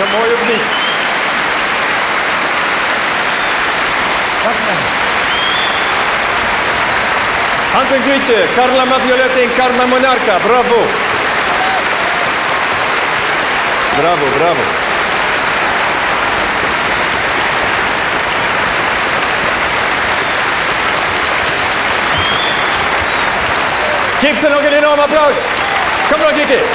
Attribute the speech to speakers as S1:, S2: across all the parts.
S1: dat mooi of niet? Hans en Grietje, Carla Maviolette en Carmen Monarca, bravo. Bravo, bravo. Geef ze nog een enorm applaus. Kom nog een keer.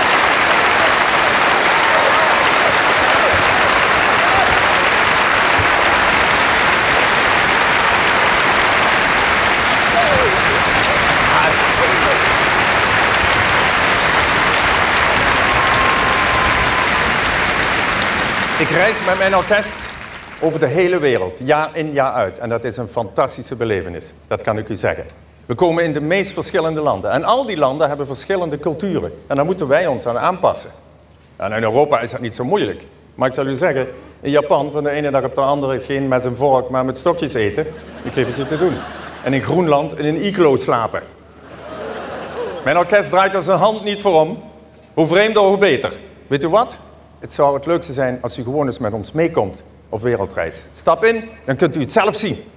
S1: Ik reis met mijn orkest over de hele wereld, jaar in jaar uit. En dat is een fantastische belevenis, dat kan ik u zeggen. We komen in de meest verschillende landen. En al die landen hebben verschillende culturen. En daar moeten wij ons aan aanpassen. En in Europa is dat niet zo moeilijk. Maar ik zal u zeggen, in Japan van de ene dag op de andere geen mes en vork, maar met stokjes eten. Ik geef het je te doen. En in Groenland in een iglo slapen. Mijn orkest draait er zijn hand niet voor om. Hoe vreemder, hoe beter. Weet u wat? Het zou het leukste zijn als u gewoon eens met ons meekomt op wereldreis. Stap in, dan kunt u het zelf zien.